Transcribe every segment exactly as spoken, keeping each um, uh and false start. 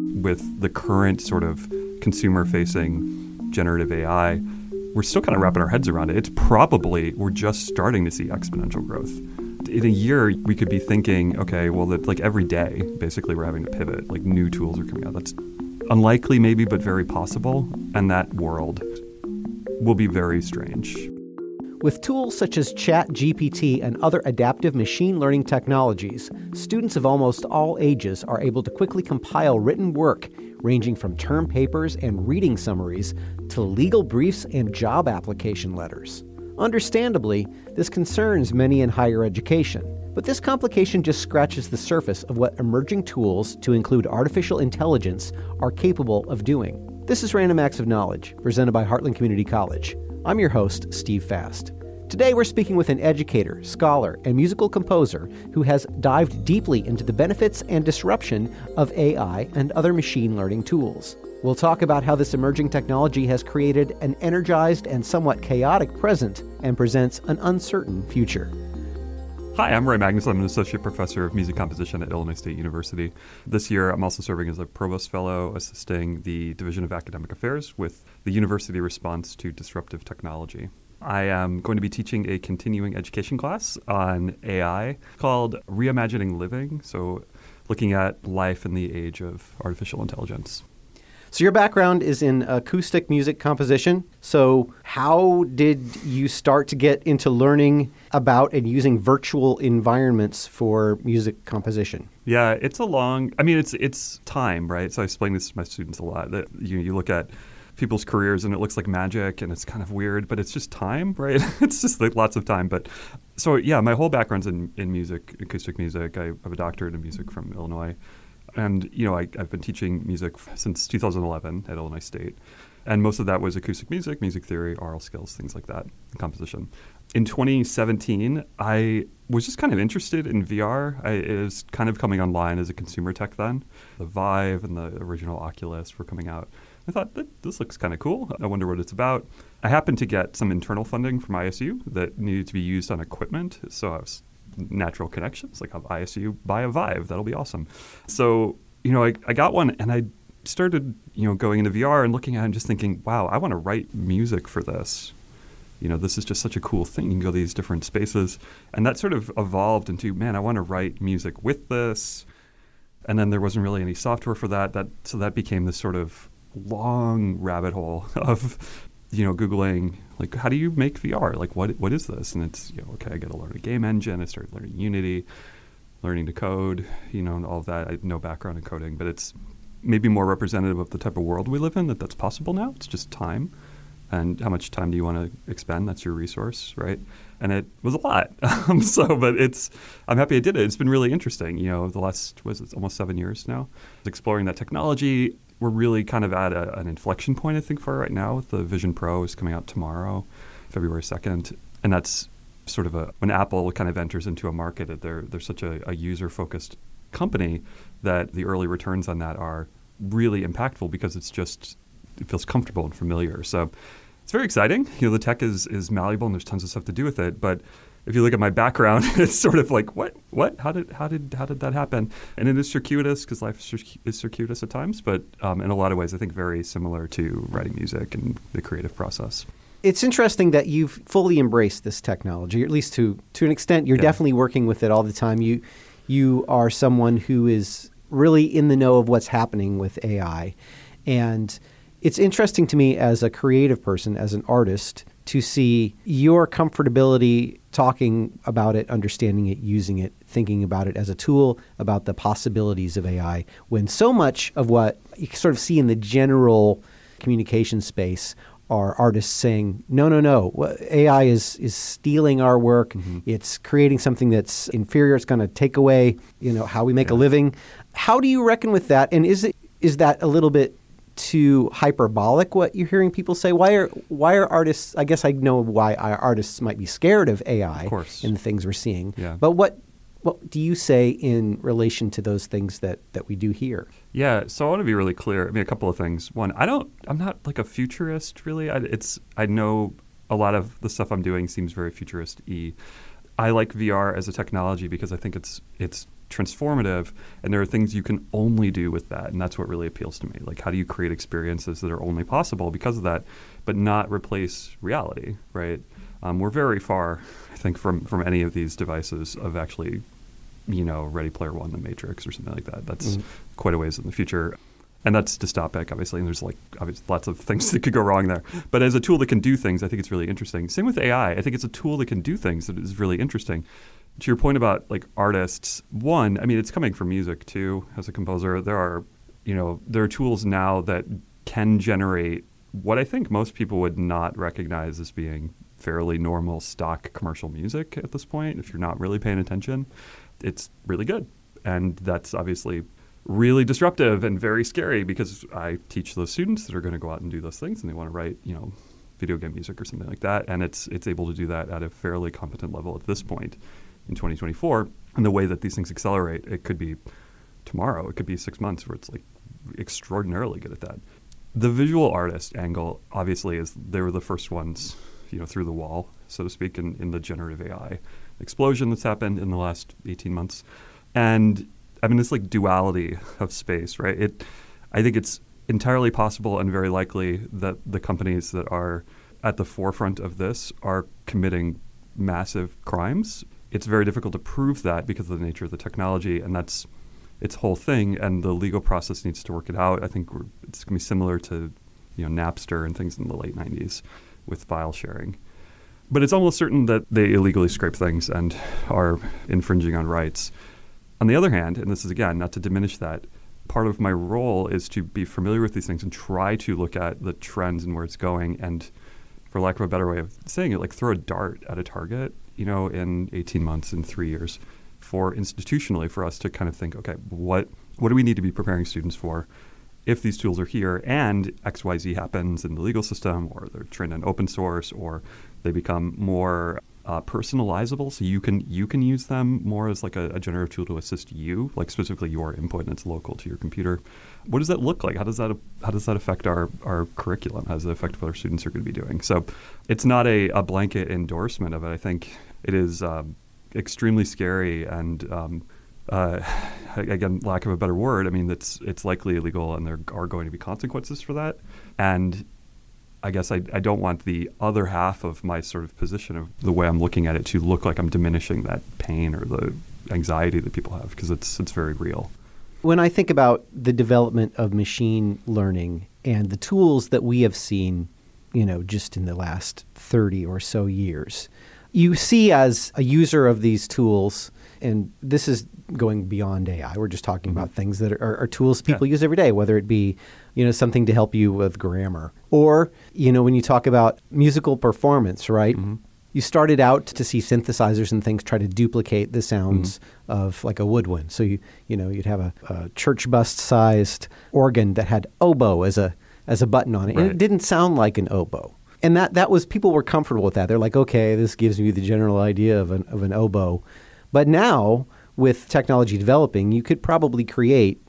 with the current sort of consumer-facing generative A I, we're still kind of wrapping our heads around it. It's probably, we're just starting to see exponential growth. In a year, we could be thinking, okay, well, that like every day, basically, we're having to pivot. Like new tools are coming out. That's unlikely, maybe, but very possible. And that world will be very strange. With tools such as ChatGPT and other adaptive machine learning technologies, students of almost all ages are able to quickly compile written work ranging from term papers and reading summaries to legal briefs and job application letters. Understandably, this concerns many in higher education, but this complication just scratches the surface of what emerging tools, to include artificial intelligence, are capable of doing. This is Random Acts of Knowledge, presented by Heartland Community College. I'm your host, Steve Fast. Today we're speaking with an educator, scholar, and musical composer who has dived deeply into the benefits and disruption of A I and other machine learning tools. We'll talk about how this emerging technology has created an energized and somewhat chaotic present and presents an uncertain future. Hi, I'm Roy Magnus. I'm an associate professor of music composition at Illinois State University. This year, I'm also serving as a provost fellow assisting the Division of Academic Affairs with the university response to disruptive technology. I am going to be teaching a continuing education class on A I called Reimagining Living, so looking at life in the age of artificial intelligence. So your background is in acoustic music composition. So how did you start to get into learning about and using virtual environments for music composition? Yeah, it's a long, I mean, it's it's time, right? So I explain this to my students a lot, that you, you look at people's careers and it looks like magic and it's kind of weird, but it's just time, right? It's just like lots of time. But so yeah, my whole background's in, in music, acoustic music. I have a doctorate in music from Illinois. And, you know, I, I've been teaching music since two thousand eleven at Illinois State. And most of that was acoustic music, music theory, aural skills, things like that, composition. In twenty seventeen, I was just kind of interested in V R. I, it was kind of coming online as a consumer tech then. The Vive and the original Oculus were coming out. I thought, this looks kind of cool. I wonder what it's about. I happened to get some internal funding from I S U that needed to be used on equipment. So I was natural connections, like have I S U buy a Vive. That'll be awesome. So, you know, I, I got one and I started, you know, going into V R and looking at it and just thinking, wow, I want to write music for this. You know, this is just such a cool thing. You can go to these different spaces. And that sort of evolved into, man, I want to write music with this. And then there wasn't really any software for that. That so that became this sort of long rabbit hole of, you know, Googling, like, how do you make V R? Like, what what is this? And it's, you know, okay, I got to learn a game engine. I started learning Unity, learning to code, you know, and all of that. I have no background in coding, but it's maybe more representative of the type of world we live in, that that's possible now. It's just time. And how much time do you want to expend? That's your resource, right? And it was a lot. Um, so, but it's, I'm happy I did it. It's been really interesting. You know, the last, was it almost seven years now? Exploring that technology. We're really kind of at a, an inflection point, I think, for right now. With the Vision Pro is coming out tomorrow, February second. And that's sort of a, when Apple kind of enters into a market, they're, they're such a, a user-focused company that the early returns on that are really impactful because it's just, it feels comfortable and familiar. So it's very exciting. You know, the tech is is malleable and there's tons of stuff to do with it. But if you look at my background, it's sort of like, what, what, how did, how did, how did that happen? And it is circuitous because life is, circu- is circuitous at times. But um, in a lot of ways, I think very similar to writing music and the creative process. It's interesting that you've fully embraced this technology, or at least to to an extent. You're yeah. definitely working with it all the time. You you are someone who is really in the know of what's happening with A I. And it's interesting to me as a creative person, as an artist, to see your comfortability talking about it, understanding it, using it, thinking about it as a tool, about the possibilities of A I, when so much of what you sort of see in the general communication space are artists saying, no, no, no, A I is is stealing our work. Mm-hmm. It's creating something that's inferior. It's going to take away, you know, how we make yeah. a living. How do you reckon with that? And is it is that a little bit too hyperbolic, what you're hearing people say? Why are why are artists, I guess I know why our artists might be scared of A I of course. and the things we're seeing. Yeah. But what what do you say in relation to those things that, that we do here? Yeah, so I want to be really clear. I mean, a couple of things. One, I don't, I'm not like a futurist, really. I, it's, I know a lot of the stuff I'm doing seems very futurist-y. I like V R as a technology because I think it's it's transformative, and there are things you can only do with that, and that's what really appeals to me. Like, how do you create experiences that are only possible because of that, but not replace reality, right? Um, we're very far, I think, from, from any of these devices of actually, you know, Ready Player One, The Matrix, or something like that. That's mm-hmm. quite a ways in the future. And that's dystopic, obviously, and there's like obviously lots of things that could go wrong there. But as a tool that can do things, I think it's really interesting. Same with A I. I think it's a tool that can do things that is really interesting. To your point about like artists, one, I mean, it's coming from music too. As a composer, there are, you know, there are tools now that can generate what I think most people would not recognize as being fairly normal stock commercial music at this point. If you're not really paying attention, it's really good. And that's obviously really disruptive and very scary because I teach those students that are going to go out and do those things and they want to write, you know, video game music or something like that. And it's it's able to do that at a fairly competent level at this point in twenty twenty-four. And the way that these things accelerate, it could be tomorrow, it could be six months where it's like extraordinarily good at that. The visual artist angle, obviously, is they were the first ones, you know, through the wall, so to speak, in, in the generative A I explosion that's happened in the last eighteen months. And I mean, it's like duality of space, right? It, I think it's entirely possible and very likely that the companies that are at the forefront of this are committing massive crimes. It's very difficult to prove that because of the nature of the technology, and that's its whole thing, and the legal process needs to work it out. I think we're, it's going to be similar to, you know, Napster and things in the late nineties with file sharing. But it's almost certain that they illegally scrape things and are infringing on rights. On the other hand, and this is, again, not to diminish that, part of my role is to be familiar with these things and try to look at the trends and where it's going and, for lack of a better way of saying it, like throw a dart at a target, you know, in eighteen months, in three years, for institutionally for us to kind of think, okay, what what do we need to be preparing students for if these tools are here and X Y Z happens in the legal system, or they're trained on open source, or they become more uh, personalizable, so you can you can use them more as like a, a generative tool to assist you, like specifically your input, and it's local to your computer. What does that look like? How does that how does that affect our, our curriculum? How does it affect what our students are going to be doing? So it's not a, a blanket endorsement of it. I think it is um, extremely scary and um, uh, again, lack of a better word, I mean, it's it's likely illegal and there are going to be consequences for that. And I guess I, I don't want the other half of my sort of position of the way I'm looking at it to look like I'm diminishing that pain or the anxiety that people have, because it's it's very real. When I think about the development of machine learning and the tools that we have seen, you know, just in the last thirty or so years, you see as a user of these tools, and this is going beyond A I. We're just talking mm-hmm. about things that are, are tools people yeah. use every day, whether it be, you know, something to help you with grammar. Or, you know, when you talk about musical performance, right? Mm-hmm. You started out to see synthesizers and things try to duplicate the sounds mm-hmm. of like a woodwind. So, you you know, you'd have a, a church bust-sized organ that had oboe as a as a button on it. Right. And it didn't sound like an oboe. And that, that was, people were comfortable with that. They're like, okay, this gives me the general idea of an of an oboe. But now, with technology developing, you could probably create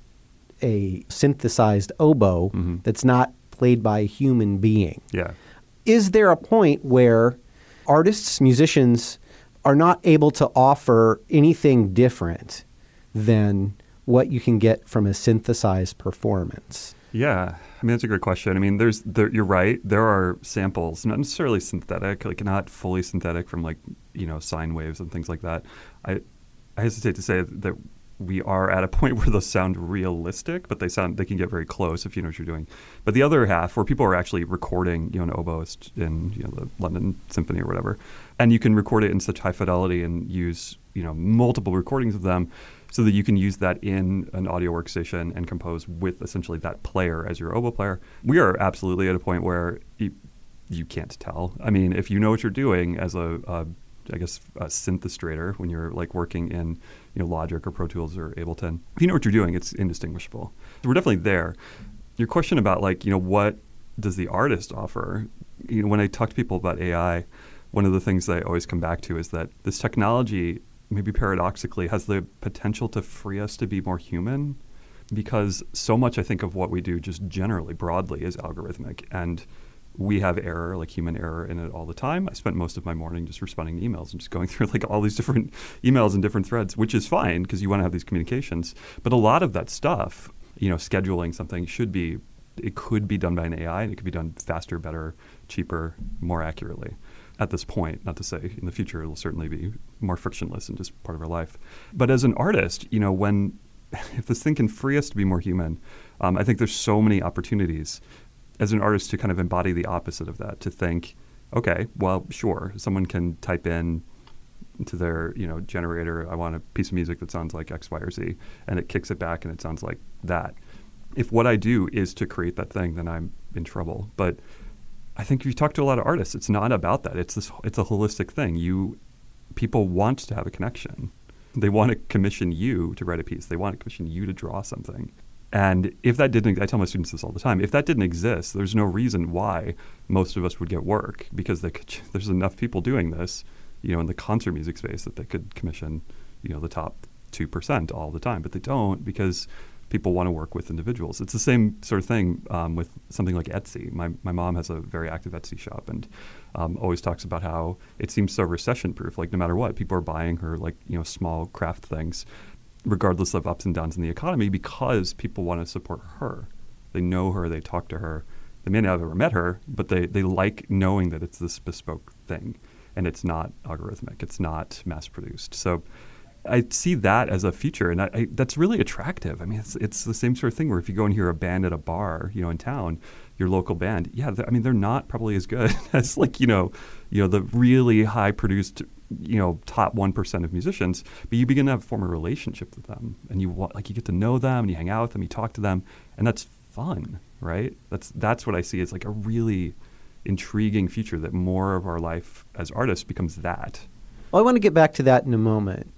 a synthesized oboe mm-hmm. that's not played by a human being. Yeah. Is there a point where artists, musicians are not able to offer anything different than what you can get from a synthesized performance? Yeah, I mean, that's a good question. I mean, there's there, you're right. There are samples, not necessarily synthetic, like not fully synthetic from like, you know, sine waves and things like that. I I hesitate to say that we are at a point where those sound realistic, but they sound they can get very close if you know what you're doing. But the other half, where people are actually recording, you know, an oboist in, you know, the London Symphony or whatever, and you can record it in such high fidelity and use, you know, multiple recordings of them, so that you can use that in an audio workstation and compose with essentially that player as your oboe player. We are absolutely at a point where you, you can't tell. I mean, if you know what you're doing as a, a I guess, a synthestrator, when you're like working in, you know, Logic or Pro Tools or Ableton, if you know what you're doing, it's indistinguishable. So we're definitely there. Your question about like, you know, what does the artist offer? You know, when I talk to people about A I, one of the things that I always come back to is that this technology, maybe paradoxically, has the potential to free us to be more human, because so much, I think, of what we do just generally, broadly, is algorithmic. And We have error, like human error in it all the time. I spent most of my morning just responding to emails and just going through like all these different emails and different threads, which is fine because you want to have these communications. But a lot of that stuff, you know, scheduling something should be, it could be done by an A I and it could be done faster, better, cheaper, more accurately at this point. Not to say in the future it'll certainly be more frictionless and just part of our life. But as an artist, you know, when, if this thing can free us to be more human, um, I think there's so many opportunities as an artist to kind of embody the opposite of that, to think, okay, well, sure, someone can type in to their, you know, generator, I want a piece of music that sounds like X, Y, or Z, and it kicks it back and it sounds like that. If what I do is to create that thing, then I'm in trouble. But I think if you talk to a lot of artists, it's not about that. It's this, it's a holistic thing. You, people want to have a connection. They want to commission you to write a piece. They want to commission you to draw something. And if that didn't, I tell my students this all the time, if that didn't exist, there's no reason why most of us would get work, because they could, there's enough people doing this, you know, in the concert music space that they could commission, you know, the top two percent all the time. But they don't, because people want to work with individuals. It's the same sort of thing um, with something like Etsy. My my mom has a very active Etsy shop and um, always talks about how it seems so recession-proof. Like no matter what, people are buying her like, you know, small craft things, regardless of ups and downs in the economy, because people want to support her. They know her, they talk to her. They may not have ever met her, but they, they like knowing that it's this bespoke thing and it's not algorithmic, it's not mass-produced. So I see that as a future, and I, I, that's really attractive. I mean, it's it's the same sort of thing where if you go and hear a band at a bar, you know, in town, your local band, yeah, I mean, they're not probably as good as like, you know, you know, the really high-produced, you know, top one percent of musicians, but you begin to have a form of relationship with them, and you want, like, you get to know them, and you hang out with them, you talk to them, and that's fun, right? That's that's what I see as like a really intriguing future, that more of our life as artists becomes that. Well, I want to get back to that in a moment,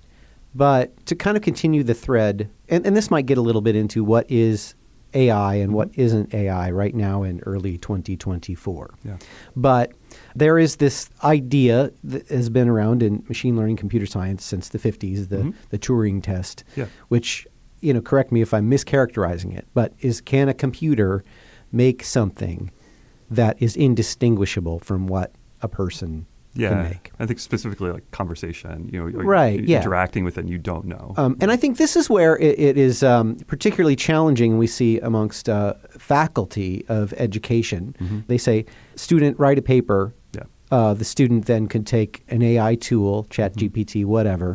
but to kind of continue the thread, and, and this might get a little bit into what is A I and what isn't A I right now in early twenty twenty-four. Yeah. But there is this idea that has been around in machine learning computer science since the fifties, the, Mm-hmm. the Turing test, Yeah. which, you know, correct me if I'm mischaracterizing it, but is can a computer make something that is indistinguishable from what a person Yeah, can make? I think specifically like conversation, you know, you're Right, yeah. interacting with it and you don't know. Um, and I think this is where it, it is um, particularly challenging, we see amongst uh, faculty of education. Mm-hmm. They say, student, write a paper. Yeah. Uh, the student then could take an A I tool, ChatGPT, whatever,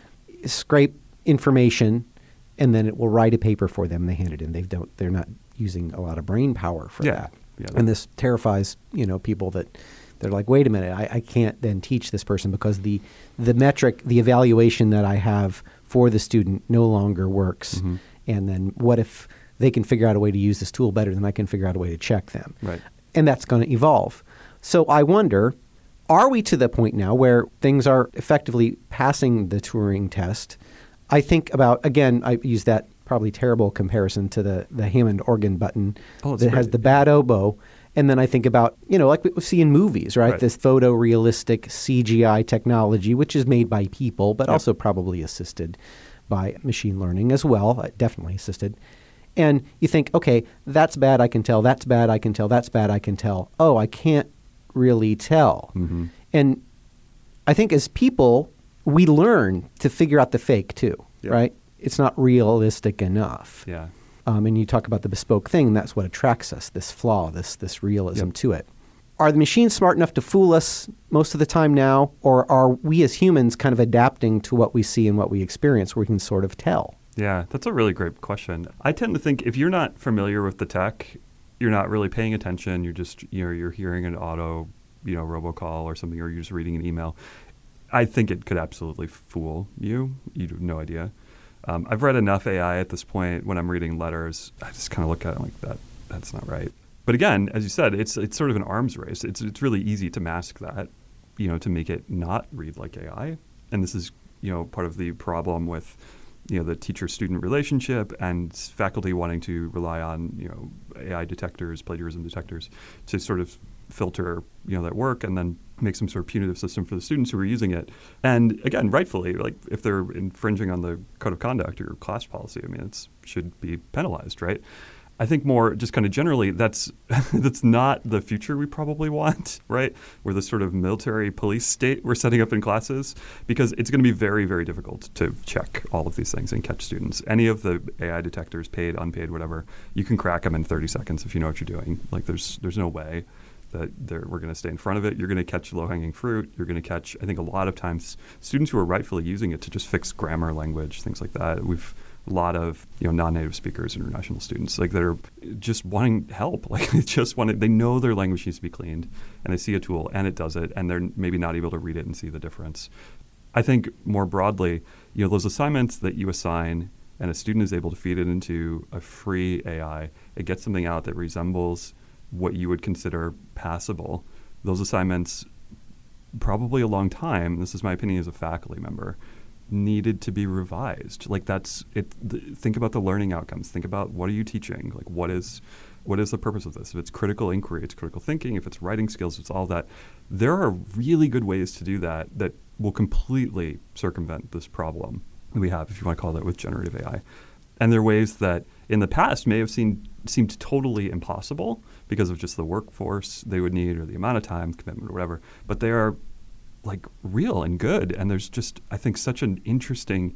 scrape information, and then it will write a paper for them. They hand it in. They don't. They're not using a lot of brain power for Yeah, that. yeah. And this terrifies, you know, people that they're like, wait a minute, I, I can't then teach this person because the the metric, the evaluation that I have for the student no longer works. Mm-hmm. And then what if they can figure out a way to use this tool better than I can figure out a way to check them? Right. And that's going to evolve. So I wonder, are we to the point now where things are effectively passing the Turing test? I think about, again, I use that probably terrible comparison to the, the Hammond organ button Oh, that's that has great. the bad oboe. And then I think about, you know, like we see in movies, right? Right. This photorealistic C G I technology, which is made by people, but Yep. also probably assisted by machine learning as well, uh, definitely assisted. And you think, okay, that's bad, I can tell, that's bad, I can tell, that's bad, I can tell. Oh, I can't really tell. Mm-hmm. And I think as people, we learn to figure out the fake too, Yep. right? It's not realistic enough. Yeah. Um, and you talk about the bespoke thing, and that's what attracts us, this flaw, this this realism Yep. to it. Are the machines smart enough to fool us most of the time now, or are we as humans kind of adapting to what we see and what we experience where we can sort of tell? Yeah, that's a really great question. I tend to think if you're not familiar with the tech, you're not really paying attention, you're just, you know, you're hearing an auto, you know, robocall or something, or you're just reading an email. I think it could absolutely fool you. You have no idea. Um, I've read enough A I at this point. When I'm reading letters, I just kind of look at it like that. That's not right. But again, as you said, it's it's sort of an arms race. It's it's really easy to mask that, you know, to make it not read like A I. And this is, you know, part of the problem with, you know, the teacher-student relationship and faculty wanting to rely on, you know, A I detectors, plagiarism detectors, to sort of filter, you know, that work and then make some sort of punitive system for the students who are using it. And again, rightfully, like if they're infringing on the code of conduct or class policy, I mean, it should be penalized, right? I think more just kind of generally, that's that's not the future we probably want, right? We're this sort of military police state we're setting up in classes, because it's going to be very, very difficult to check all of these things and catch students. Any of the A I detectors, paid, unpaid, whatever, you can crack them in thirty seconds if you know what you're doing. Like there's there's no way that we're going to stay in front of it. You're going to catch low-hanging fruit. You're going to catch, I think a lot of times, students who are rightfully using it to just fix grammar, language, things like that. We've a lot of you know non-native speakers, international students, like that are just wanting help. Like they just want it. They know their language needs to be cleaned, and they see a tool and it does it, and they're maybe not able to read it and see the difference. I think more broadly, you know, those assignments that you assign and a student is able to feed it into a free A I, it gets something out that resembles what you would consider passable. Those assignments, probably a long time, this is my opinion as a faculty member, needed to be revised. Like that's it. The, think about the learning outcomes. Think about what are you teaching? Like what is what is the purpose of this? If it's critical inquiry, it's critical thinking. If it's writing skills, it's all that. There are really good ways to do that that will completely circumvent this problem we have, if you want to call that, with generative A I. And there are ways that in the past may have seemed seemed totally impossible because of just the workforce they would need or the amount of time, commitment, or whatever. But they are like real and good, and there's just, I think, such an interesting,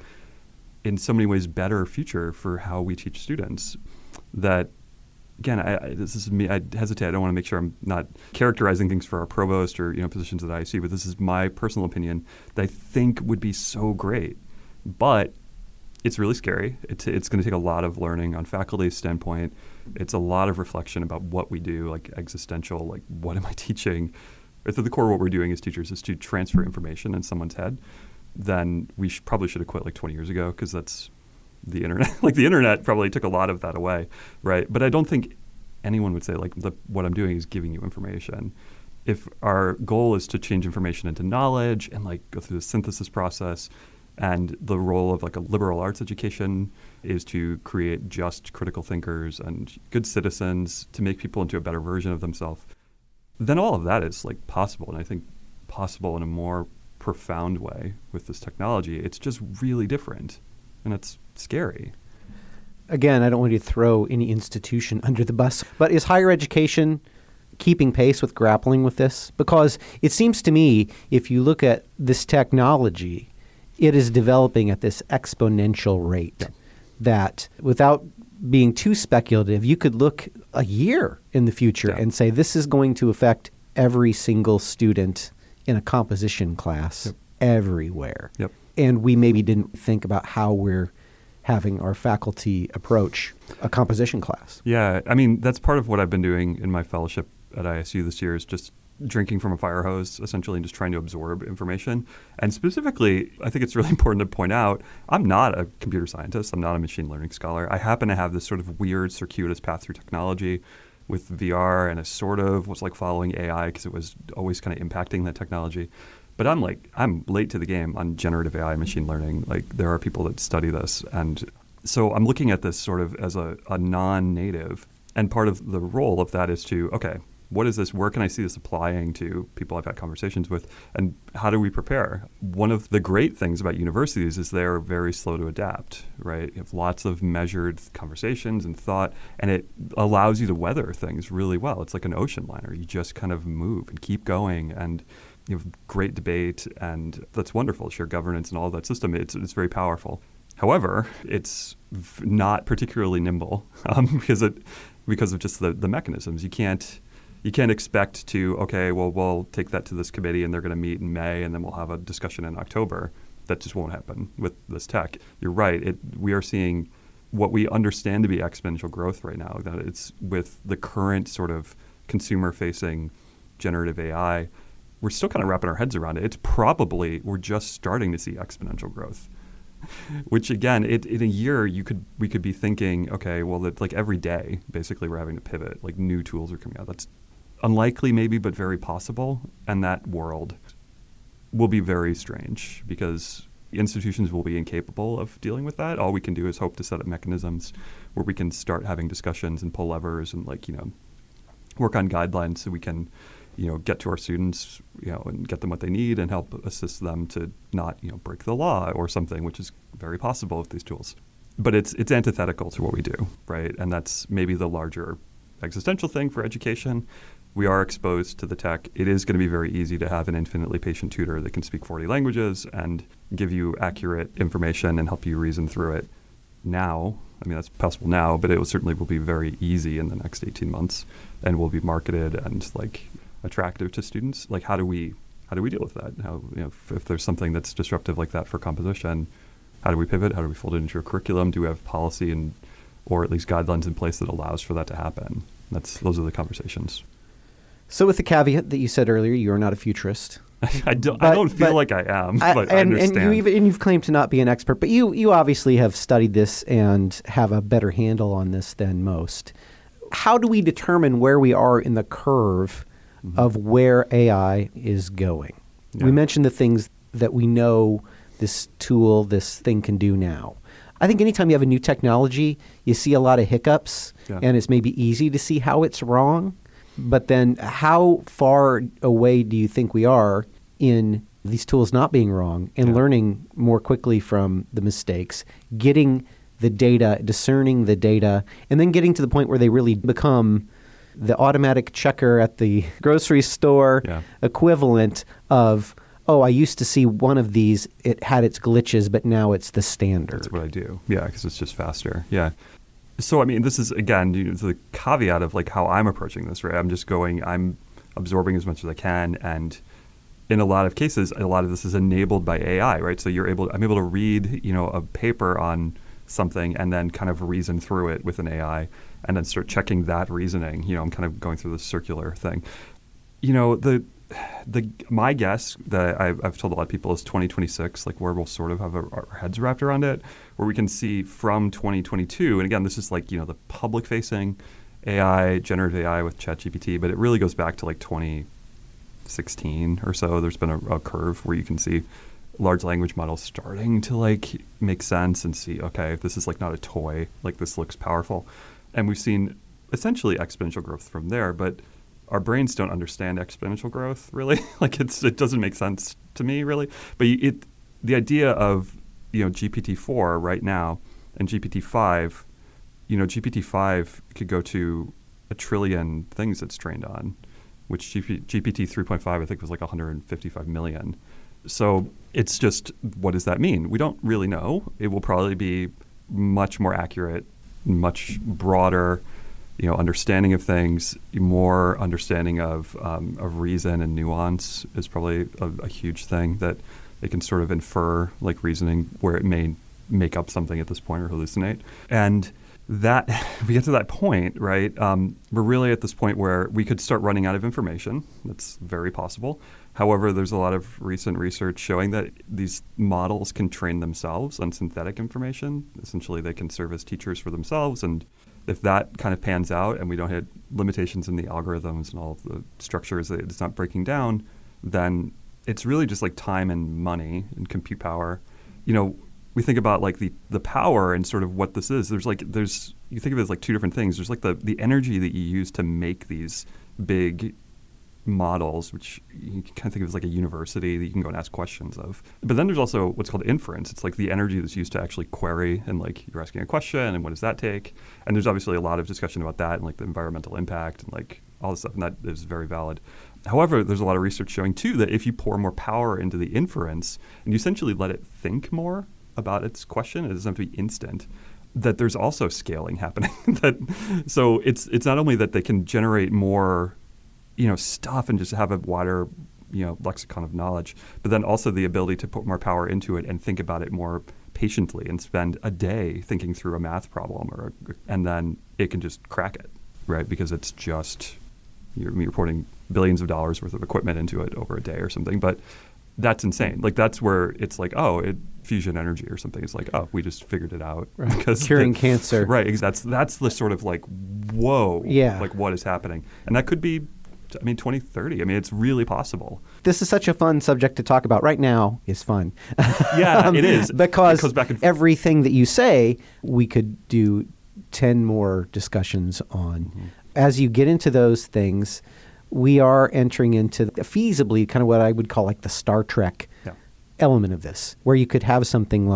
in so many ways better future for how we teach students that, again, I, I, this is me, I hesitate, I don't want to make sure I'm not characterizing things for our provost or you know positions at I S U, but this is my personal opinion that I think would be so great. But it's really scary. It's, it's going to take a lot of learning on faculty's standpoint. It's a lot of reflection about what we do, like existential, like what am I teaching? If the core of what we're doing as teachers is to transfer information in someone's head, then we sh- probably should have quit like twenty years ago, because that's the internet. Like the internet probably took a lot of that away, right? But I don't think anyone would say like the, what I'm doing is giving you information. If our goal is to change information into knowledge and like go through the synthesis process, and the role of like a liberal arts education is to create just critical thinkers and good citizens to make people into a better version of themselves, then all of that is like possible. And I think possible in a more profound way with this technology. It's just really different, and it's scary. Again, I don't want you to throw any institution under the bus, but is higher education keeping pace with grappling with this? Because it seems to me, if you look at this technology, it is developing at this exponential rate yeah. that without being too speculative, you could look a year in the future yeah. and say this is going to affect every single student in a composition class yep. everywhere. Yep. And we maybe didn't think about how we're having our faculty approach a composition class. Yeah, I mean, that's part of what I've been doing in my fellowship at I S U this year is just drinking from a fire hose, essentially, and just trying to absorb information. And specifically, I think it's really important to point out, I'm not a computer scientist. I'm not a machine learning scholar. I happen to have this sort of weird circuitous path through technology with V R, and I sort of was like following A I because it was always kind of impacting that technology. But I'm like, I'm late to the game on generative A I, machine learning. Like there are people that study this. And so I'm looking at this sort of as a, a non-native. And part of the role of that is to, okay, what is this? Where can I see this applying to people I've had conversations with? And how do we prepare? One of the great things about universities is they're very slow to adapt, right? You have lots of measured conversations and thought, and it allows you to weather things really well. It's like an ocean liner. You just kind of move and keep going, and you have great debate, and that's wonderful. Shared governance and all of that system, it's, it's very powerful. However, it's v- not particularly nimble um, because it because of just the, the mechanisms. You can't You can't expect to, okay, well, we'll take that to this committee and they're going to meet in May and then we'll have a discussion in October. That just won't happen with this tech. You're right. It, we are seeing what we understand to be exponential growth right now, that it's with the current sort of consumer-facing generative A I, we're still kind of wrapping our heads around it. It's probably, we're just starting to see exponential growth. Which again, it, in a year, you could we could be thinking, okay, well, that like every day, basically, we're having to pivot. Like new tools are coming out. That's unlikely, maybe, but very possible. And that world will be very strange because institutions will be incapable of dealing with that. All we can do is hope to set up mechanisms where we can start having discussions and pull levers and like you know work on guidelines so we can you know get to our students you know and get them what they need and help assist them to not you know break the law or something, which is very possible with these tools. but it's it's antithetical to what we do, right? And that's maybe the larger existential thing for education. We are exposed to the tech. It is going to be very easy to have an infinitely patient tutor that can speak forty languages and give you accurate information and help you reason through it now. I mean, that's possible now, but it will certainly will be very easy in the next eighteen months and will be marketed and like attractive to students. Like, how do we how do we deal with that? How, you know, if, if there's something that's disruptive like that for composition, how do we pivot? How do we fold it into your curriculum? Do we have policy and or at least guidelines in place that allows for that to happen? That's those are the conversations. So with the caveat that you said earlier, you are not a futurist. I don't. But, I don't feel but like I am, I, but and, I understand. And, you even, and you've claimed to not be an expert, but you you obviously have studied this and have a better handle on this than most. How do we determine where we are in the curve mm-hmm. of where A I is going? Yeah. We mentioned the things that we know this tool, this thing can do now. I think anytime you have a new technology, you see a lot of hiccups, yeah. and it's maybe easy to see how it's wrong. But then how far away do you think we are in these tools not being wrong and yeah. learning more quickly from the mistakes, getting the data, discerning the data, and then getting to the point where they really become the automatic checker at the grocery store yeah. equivalent of, oh, I used to see one of these, it had its glitches, but now it's the standard. That's what I do. Yeah, because it's just faster. Yeah. So, I mean, this is, again, you know, the caveat of like how I'm approaching this, right? I'm just going, I'm absorbing as much as I can. And in a lot of cases, a lot of this is enabled by A I, right? So you're able, I'm able to read, you know, a paper on something and then kind of reason through it with an A I and then start checking that reasoning. You know, I'm kind of going through this circular thing. You know, the, the my guess that I've, I've told a lot of people is twenty twenty-six, like where we'll sort of have our, our heads wrapped around it, where we can see from twenty twenty-two, and again, this is like, you know, the public-facing A I, generative A I with ChatGPT, but it really goes back to like twenty sixteen or so. There's been a, a curve where you can see large language models starting to like make sense and see, okay, this is like not a toy, like this looks powerful. And we've seen essentially exponential growth from there, but our brains don't understand exponential growth, really. Like it's it doesn't make sense to me, really. But it the idea of, you know, G P T four right now and G P T five, you know, G P T five could go to a trillion things it's trained on, which G P T three point five I think was like one hundred fifty-five million. So it's just, what does that mean? We don't really know. It will probably be much more accurate, much broader, you know, understanding of things, more understanding of um, of reason and nuance is probably a, a huge thing that they can sort of infer, like reasoning where it may make up something at this point or hallucinate. And that, if we get to that point, right, um, we're really at this point where we could start running out of information. That's very possible. However, there's a lot of recent research showing that these models can train themselves on synthetic information. Essentially, they can serve as teachers for themselves, and if that kind of pans out and we don't hit limitations in the algorithms and all of the structures that it's not breaking down, then it's really just like time and money and compute power. You know, we think about like the, the power and sort of what this is. There's like, there's, you think of it as like two different things. There's like the, the energy that you use to make these big models, which you can kind of think of as like a university that you can go and ask questions of. But then there's also what's called inference. It's like the energy that's used to actually query, and like you're asking a question and what does that take? And there's obviously a lot of discussion about that and like the environmental impact and like all this stuff, and that is very valid. However, there's a lot of research showing too that if you pour more power into the inference and you essentially let it think more about its question, it doesn't have to be instant, that there's also scaling happening. that so it's it's not only that they can generate more, you know, stuff and just have a wider, you know, lexicon of knowledge, but then also the ability to put more power into it and think about it more patiently and spend a day thinking through a math problem, or and then it can just crack it, right? Because it's just, you're, you're putting billions of dollars worth of equipment into it over a day or something. But that's insane. Like that's where it's like, oh, it, fusion energy or something. It's like, oh, we just figured it out. Right. Because curing the, cancer. Right. That's that's the sort of like, whoa, yeah. like what is happening? And that could be, I mean, twenty thirty. I mean, it's really possible. This is such a fun subject to talk about. Right now is fun. Yeah, um, it is. Because it goes back and f- everything that you say, we could do ten more discussions on. Mm-hmm. As you get into those things, we are entering into feasibly kind of what I would call like the Star Trek yeah. element of this, where you could have something like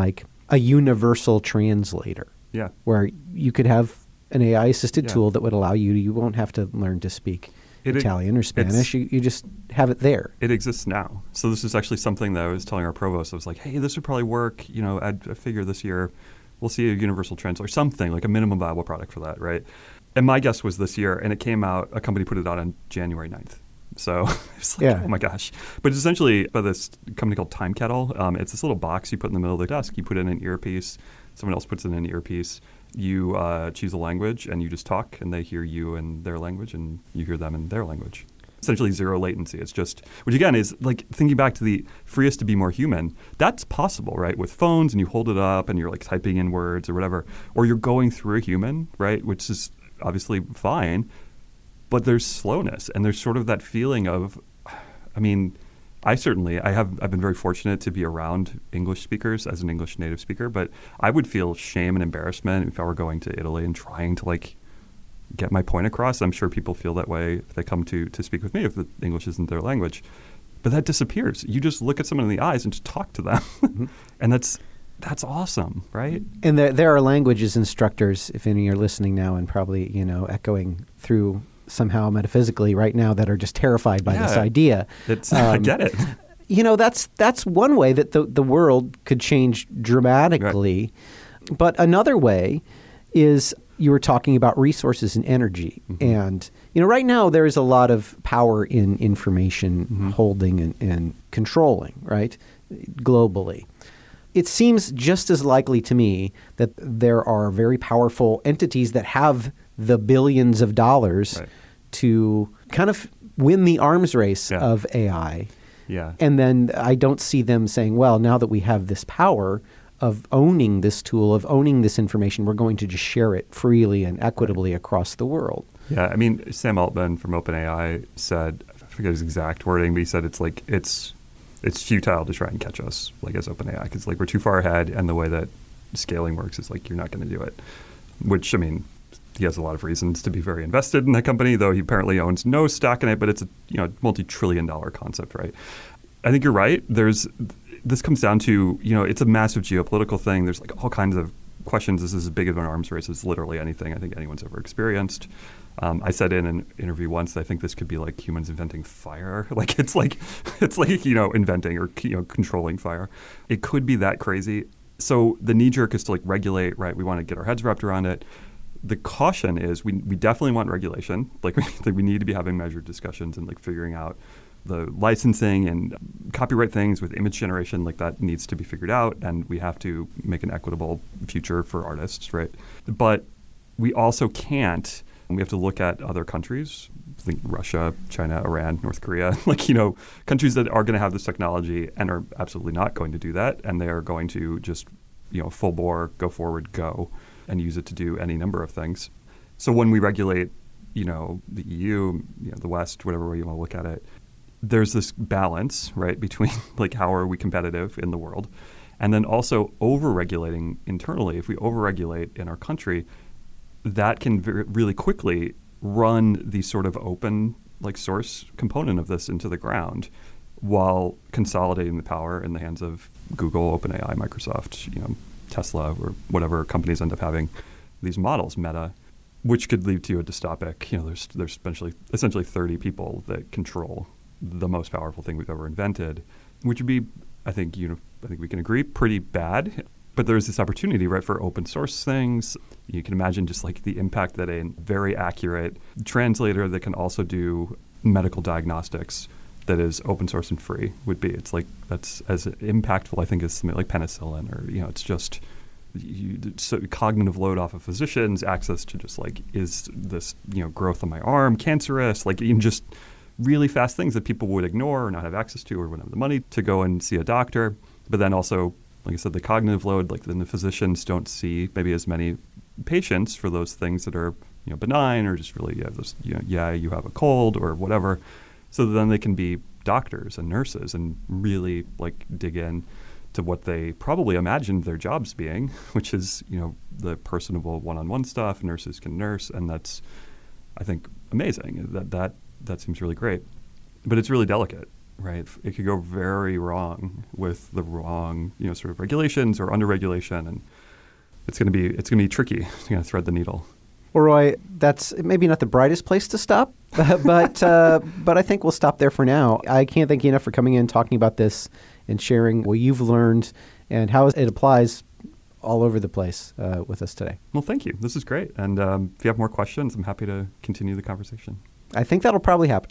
a universal translator. Yeah. Where you could have an A I-assisted Yeah. tool that would allow you, you won't have to learn to speak It- Italian or Spanish. You, you just have it there. It exists now. So this is actually something that I was telling our provost. I was like, hey, this would probably work. You know, I'd, I figure this year we'll see a universal translator, something like a minimum viable product for that, right? And my guess was this year, and it came out, a company put it out on January ninth. So it's like, Yeah. oh my gosh. But it's essentially by this company called Time Kettle. Um, it's this little box you put in the middle of the desk. You put in an earpiece. Someone else puts in an earpiece. You uh, choose a language, and you just talk, and they hear you in their language, and you hear them in their language. Essentially zero latency. It's just, which again is like thinking back to the free us to be more human. That's possible, right? With phones, and you hold it up, and you're like typing in words or whatever. Or you're going through a human, right? Which is obviously fine. But there's slowness, and there's sort of that feeling of, I mean, I certainly, I have, I've been very fortunate to be around English speakers as an English native speaker, but I would feel shame and embarrassment if I were going to Italy and trying to like get my point across. I'm sure people feel that way if they come to, to speak with me, if the English isn't their language. But that disappears. You just look at someone in the eyes and just talk to them. Mm-hmm. And that's, that's awesome, right? And there, there are languages instructors, if any are listening now and probably, you know, echoing through somehow metaphysically right now that are just terrified by yeah, this idea. It's, um, I get it. You know, that's that's one way that the, the world could change dramatically. Right. But another way is you were talking about resources and energy. Mm-hmm. And, you know, right now there is a lot of power in information mm-hmm. holding and, and controlling, right, globally. It seems just as likely to me that there are very powerful entities that have the billions of dollars right. to kind of win the arms race yeah. of A I. Yeah. And then I don't see them saying, well, now that we have this power of owning this tool, of owning this information, we're going to just share it freely and equitably right. across the world. Yeah. I mean, Sam Altman from OpenAI said, I forget his exact wording, but he said it's like, it's it's futile to try and catch us, like as OpenAI, because like we're too far ahead, and the way that scaling works is like you're not going to do it. Which, I mean, he has a lot of reasons to be very invested in that company, though he apparently owns no stock in it, but it's a you know multi-trillion dollar concept, right? I think you're right. There's this comes down to, you know, it's a massive geopolitical thing. There's like all kinds of questions. This is as big of an arms race as literally anything I think anyone's ever experienced. Um, I said in an interview once that I think this could be like humans inventing fire. Like it's like it's like you know inventing or you know controlling fire. It could be that crazy. So the knee jerk is to like regulate, right? We want to get our heads wrapped around it. The caution is we we definitely want regulation. Like we, we need to be having measured discussions and like figuring out the licensing and copyright things with image generation. Like that needs to be figured out, and we have to make an equitable future for artists, right? But we also can't. We have to look at other countries. Think Russia, China, Iran, North Korea. Like you know, countries that are going to have this technology and are absolutely not going to do that, and they are going to just you know full bore go forward go. And use it to do any number of things. So when we regulate, you know, the E U, you know, the West, whatever way you want to look at it, there's this balance, right, between like how are we competitive in the world, and then also over-regulating internally. If we over-regulate in our country, that can very, really quickly run the sort of open like source component of this into the ground, while consolidating the power in the hands of Google, OpenAI, Microsoft, you know. Tesla or whatever companies end up having these models, Meta, which could lead to a dystopic, you know, there's there's essentially essentially thirty people that control the most powerful thing we've ever invented, which would be, I think, you know, I think we can agree, pretty bad. But there's this opportunity, right, for open source things. You can imagine just like the impact that a very accurate translator that can also do medical diagnostics that is open source and free would be. It's like that's as impactful, I think, as something like penicillin, or you know, it's just you, so cognitive load off of physicians, access to just like is this you know growth on my arm cancerous, like even just really fast things that people would ignore or not have access to or wouldn't have the money to go and see a doctor. But then also, like I said, the cognitive load, like then the physicians don't see maybe as many patients for those things that are you know benign or just really yeah, those, you know, yeah you have a cold or whatever. So then they can be doctors and nurses and really like dig in to what they probably imagined their jobs being, which is, you know, the personable one-on-one stuff. Nurses can nurse, and that's, I think, amazing. That that that seems really great. But it's really delicate. right? It could go very wrong with the wrong, you know, sort of regulations or under-regulation, and it's going to be it's going to be tricky to kind of thread the needle. Well, Roy, that's maybe not the brightest place to stop, but uh, but I think we'll stop there for now. I can't thank you enough for coming in, talking about this, and sharing what you've learned and how it applies all over the place uh, with us today. Well, thank you. This is great. And um, if you have more questions, I'm happy to continue the conversation. I think that'll probably happen.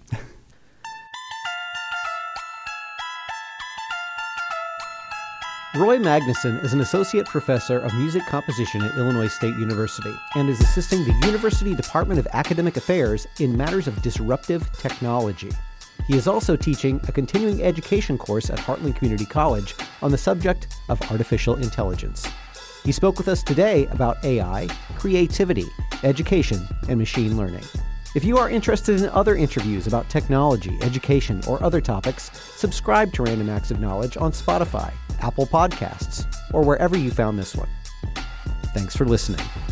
Roy Magnuson is an associate professor of music composition at Illinois State University and is assisting the University Department of Academic Affairs in matters of disruptive technology. He is also teaching a continuing education course at Heartland Community College on the subject of artificial intelligence. He spoke with us today about A I, creativity, education, and machine learning. If you are interested in other interviews about technology, education, or other topics, subscribe to Random Acts of Knowledge on Spotify, Apple Podcasts, or wherever you found this one. Thanks for listening.